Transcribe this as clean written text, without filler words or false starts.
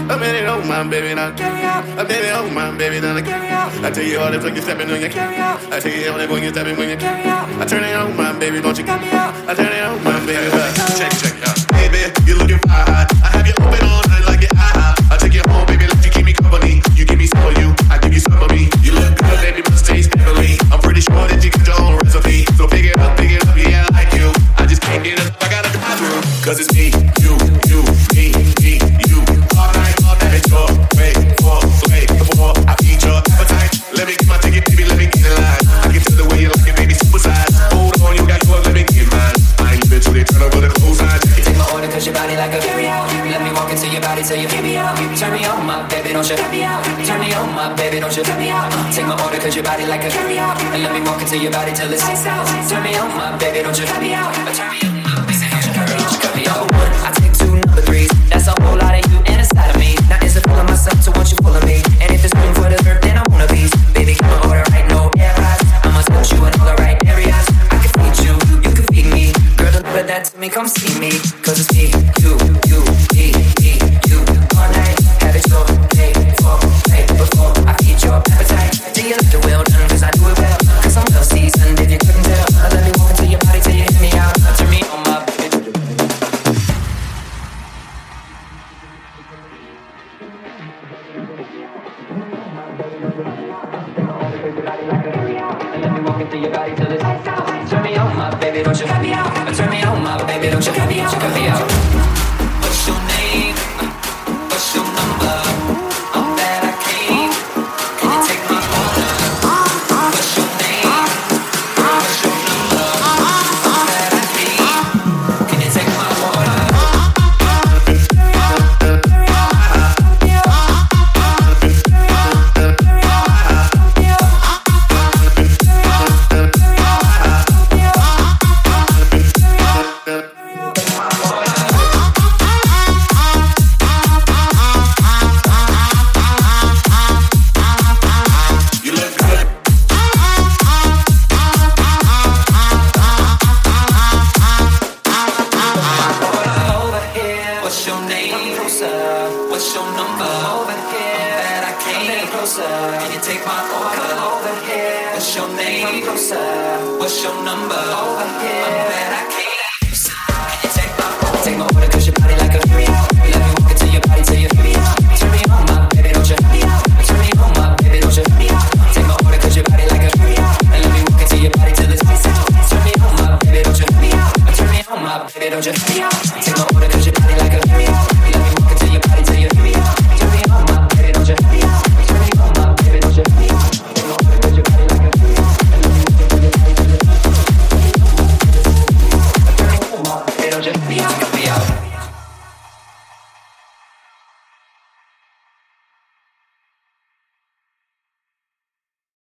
A minute, oh my baby, now carry out. A minute, oh my baby, now carry out. I tell you all the when you stepping when you carry out. I tell you all the when you stepping when you carry out. I turn it on, my baby, don't you cut me out. I turn it on, my baby. Check, baby, you looking fine. I have you open all night like your eye. I take you home, baby, let you keep me company. You give me some of you, I give you some of me. You look good, baby, but taste heavily. I'm pretty sure that you got your own recipe. So pick it up, yeah, I like you. I just can't get up, I gotta drive through. Cause it's me, you, me, you. All night, it's your way, before I feed your appetite. Let me get my ticket, baby, let me get in line. I can tell the way you like it, baby, super size. Hold on, you got yours, let me get mine. I ain't been to they turn over the clothes, I take my order cause your body like a carry out. Let me walk into your body till you give me out. Turn me on, my baby, don't you cut me out. Turn me on, my baby, don't you cut me out. Take my order cause your body like a carry out. And let me walk into your body till it's lights out. Turn me on, my baby, don't you cut me out. Turn me on, my baby, don't you cut me out. One, I take two, number threes. That's a whole lot of you and inside of me. Now is it full of myself to want you full of me. And if there's room for the third, then I want a piece. Baby, come on, order right, no errors. I must put you in all the right areas. I can feed you, you can feed me. Girl, don't put that to me, come see me. Cause it's me, you, me, you. All night, have it your day, before I feed your appetite. Do you like the well done? Cause I do it well. Cause I'm well seasoned, if you couldn't tell. Let me walk into your body till you hit me out. Turn me on, my baby. Let me walk into your body till it's lights out. Turn me on, my baby, don't you cut me out. Turn me on, my baby, don't you cut me out. Cut me out. What's your name? What's your number? I'm bad, I can't. Can you take my order? What's your name? What's your number? I'm bad, I can't. Can you take my order? What's your number? Over here. I'm bad, I can't. Can you take my order? Cause your body like a carry out. Let me walk into your body till you feel me out. Turn me on, my baby, don't you cut me out. Turn me on, my baby, don't you cut me out. Take my order cause your body like a carry out. And let me walk into your body till it's lights out. Turn me on, my baby, don't you cut me out. Turn me on, my baby, don't you cut me out. Take my order.